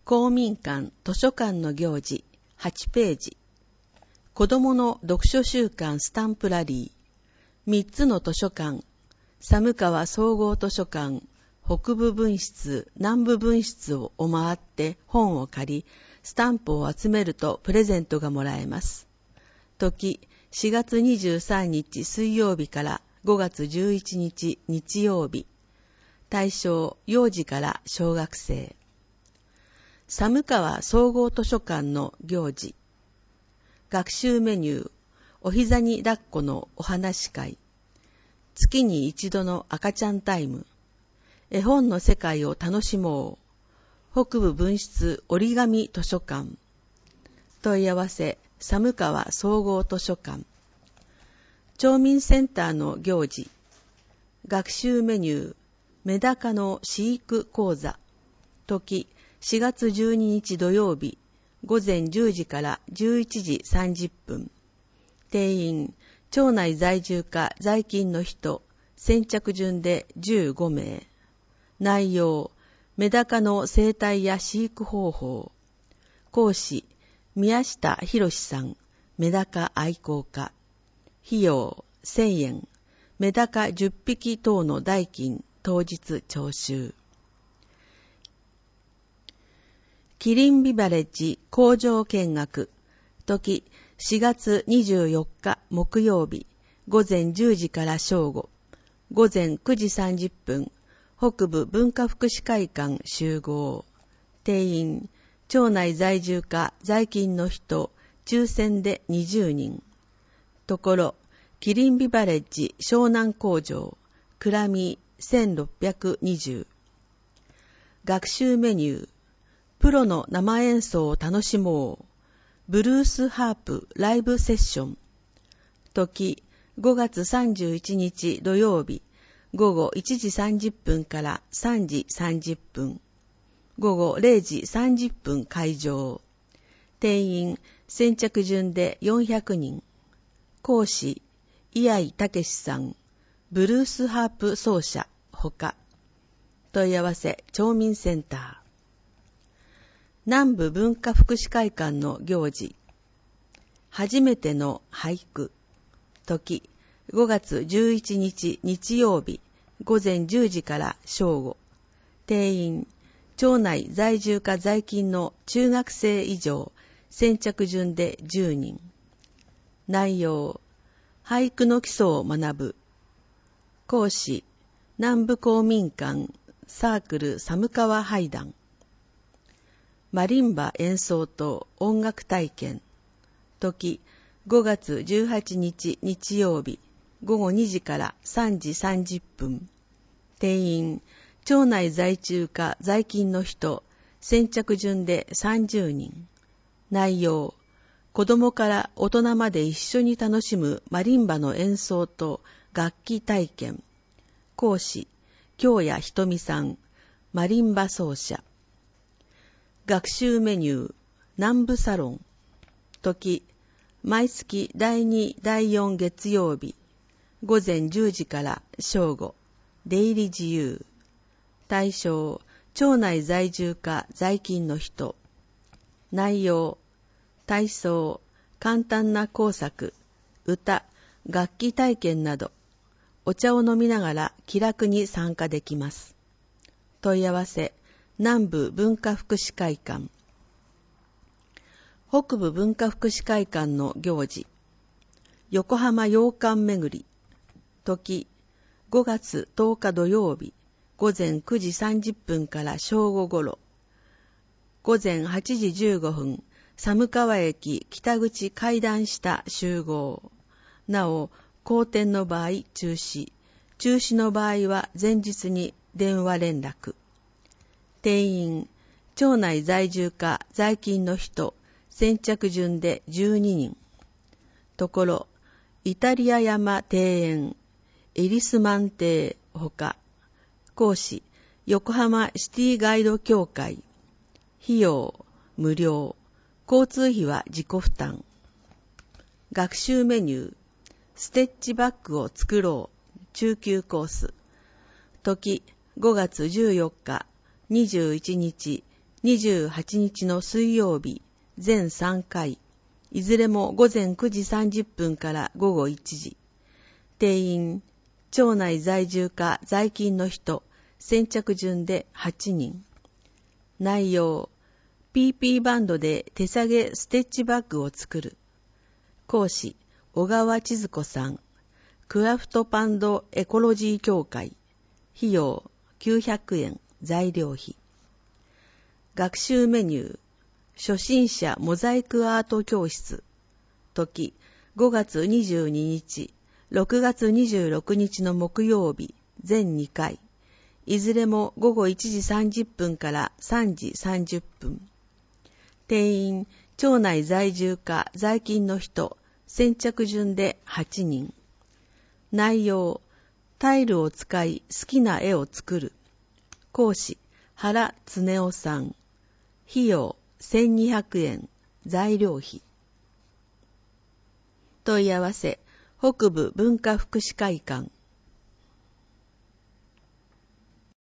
公民館図書館の行事8ページ。子どもの読書週間スタンプラリー。3つの図書館、寒川総合図書館、北部分室、南部分室を回って本を借り、スタンプを集めるとプレゼントがもらえます。時、4月23日水曜日から5月11日日曜日。対象、幼児から小学生。寒川総合図書館の行事。学習メニュー、お膝に抱っこのお話し会。月に一度の赤ちゃんタイム。絵本の世界を楽しもう。北部分室折り紙図書館。問い合わせ、寒川総合図書館。町民センターの行事。学習メニュー、メダカの飼育講座。時、4月12日土曜日、午前10時から11時30分。定員、町内在住か在勤の人、先着順で15名。内容、メダカの生態や飼育方法。講師、宮下博さん、メダカ愛好家。費用、1000円。メダカ10匹等の代金、当日徴収。キリンビバレッジ工場見学。時、4月24日木曜日、午前10時から正午。午前9時30分、北部文化福祉会館集合。定員、町内在住か在勤の人、抽選で20人。ところ、キリンビバレッジ湘南工場、クラミ1620。学習メニュー、プロの生演奏を楽しもう。ブルースハープライブセッション。時、5月31日土曜日、午後1時30分から3時30分。午後0時30分会場。定員、先着順で400人。講師、伊合武さん、ブルースハープ奏者、ほか。問い合わせ、町民センター。南部文化福祉会館の行事。初めての俳句。時、5月11日日曜日、午前10時から正午。定員、町内在住か在勤の中学生以上、先着順で10人。内容、俳句の基礎を学ぶ。講師、南部公民館サークル寒川俳談。マリンバ演奏と音楽体験。時、5月18日日曜日、午後2時から3時30分。定員、町内在住か在勤の人、先着順で30人。内容、子供から大人まで一緒に楽しむマリンバの演奏と楽器体験。講師、京谷ひとみさん、マリンバ奏者。学習メニュー、南部サロン。時、毎月第2、第4月曜日、午前10時から正午。出入り自由。対象、町内在住か在勤の人。内容、体操、簡単な工作、歌、楽器体験など、お茶を飲みながら気楽に参加できます。問い合わせ、南部文化福祉会館。北部文化福祉会館の行事。横浜洋館巡り。時、5月10日土曜日、午前9時30分から正午ごろ。午前8時15分、寒川駅北口階段下集合。なお、好転の場合中止。中止の場合は前日に電話連絡。定員、町内在住か在勤の人、先着順で12人。ところ、イタリア山庭園、エリスマン邸ほか。講師、横浜シティガイド協会。費用、無料。交通費は自己負担。学習メニュー、ステッチバッグを作ろう。中級コース。時、5月14日、21日、 28日の水曜日、全3回、いずれも午前9時30分から午後1時。定員、町内在住か在勤の人、先着順で8人。内容、PP バンドで手提げステッチバッグを作る。講師、小川千鶴子さん。クラフトパンドエコロジー協会。費用900円、材料費。学習メニュー、初心者モザイクアート教室。時、5月22日、6月26日の木曜日、全2回。いずれも午後1時30分から3時30分。定員、町内在住か在勤の人、先着順で8人。内容、タイルを使い好きな絵を作る。講師、原恒夫さん。費用1200円、材料費。問い合わせ、北部文化福祉会館